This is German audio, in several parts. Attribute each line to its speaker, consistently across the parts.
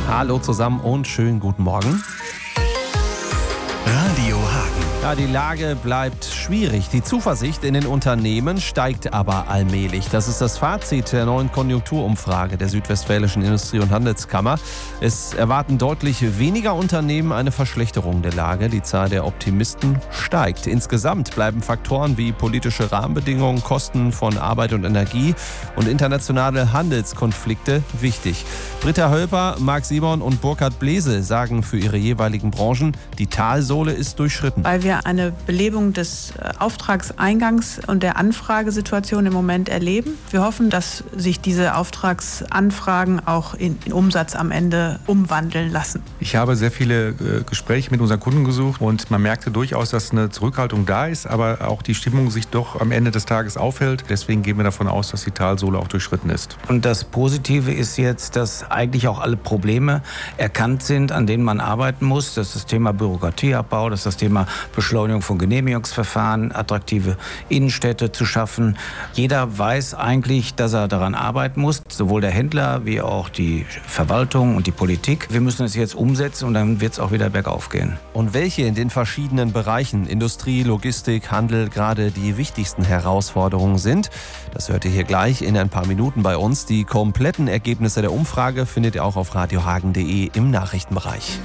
Speaker 1: Hallo zusammen und schönen guten Morgen.
Speaker 2: Radio Hagen.
Speaker 1: Ja, die Lage bleibt schwierig. Die Zuversicht in den Unternehmen steigt aber allmählich. Das ist das Fazit der neuen Konjunkturumfrage der Südwestfälischen Industrie- und Handelskammer. Es erwarten deutlich weniger Unternehmen eine Verschlechterung der Lage. Die Zahl der Optimisten steigt. Insgesamt bleiben Faktoren wie politische Rahmenbedingungen, Kosten von Arbeit und Energie und internationale Handelskonflikte wichtig. Britta Hölper, Marc Simon und Burkhard Blese sagen für ihre jeweiligen Branchen, die Talsohle ist durchschritten.
Speaker 3: Weil wir eine Belebung des Auftragseingangs und der Anfragesituation im Moment erleben. Wir hoffen, dass sich diese Auftragsanfragen auch in Umsatz am Ende umwandeln lassen.
Speaker 4: Ich habe sehr viele Gespräche mit unseren Kunden gesucht und man merkte durchaus, dass eine Zurückhaltung da ist, aber auch die Stimmung sich doch am Ende des Tages aufhält. Deswegen gehen wir davon aus, dass die Talsohle auch durchschritten ist.
Speaker 5: Und das Positive ist jetzt, dass eigentlich auch alle Probleme erkannt sind, an denen man arbeiten muss. Das ist das Thema Bürokratieabbau, das ist das Thema Beschleunigung von Genehmigungsverfahren, attraktive Innenstädte zu schaffen. Jeder weiß eigentlich, dass er daran arbeiten muss, sowohl der Händler wie auch die Verwaltung und die Politik. Wir müssen es jetzt umsetzen und dann wird es auch wieder bergauf gehen.
Speaker 1: Und welche in den verschiedenen Bereichen Industrie, Logistik, Handel gerade die wichtigsten Herausforderungen sind, das hört ihr hier gleich in ein paar Minuten bei uns. Die kompletten Ergebnisse der Umfrage findet ihr auch auf radiohagen.de im Nachrichtenbereich.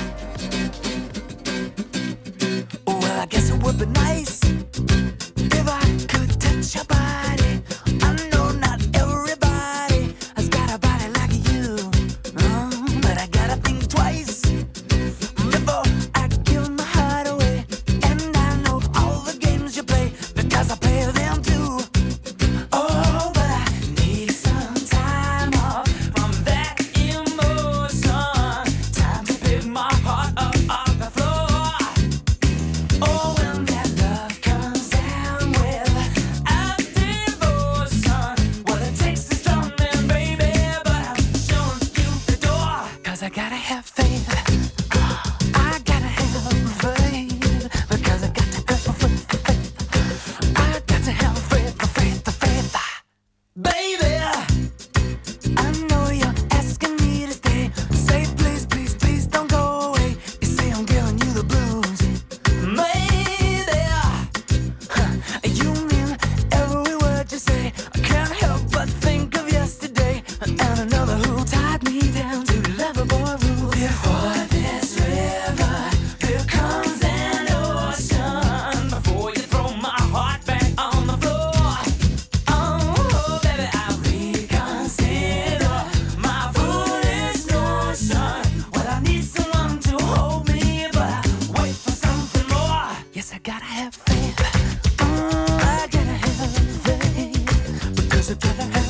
Speaker 6: I guess it would be nice if I could touch your body. I know not everybody has got a body like you, but I gotta think twice before I give my heart away. And I know all the games you play because I play them too. Oh, but I need some time off from that emotion. Time to pick my heart up off the floor. Oh, when that love comes down with a devotion, well, it takes a strong man, baby, but I'm showing you the door. 'Cause I gotta have faith. I gotta have faith. Because I got to have faith. I got to have faith. Baby, I know you're asking me to stay. Say please, please, please don't go away. You say I'm giving you the blues. Maybe you mean every word you say. I can't help but think of yesterday and another who tied me down to Loverboy rules. Before this river, here comes an ocean. Before you throw my heart back on the floor. Oh, baby, I reconsider my foolish notion. Well, I need someone to hold me, but I wait for something more. Yes, I gotta have faith. I gotta have faith. Because I gotta have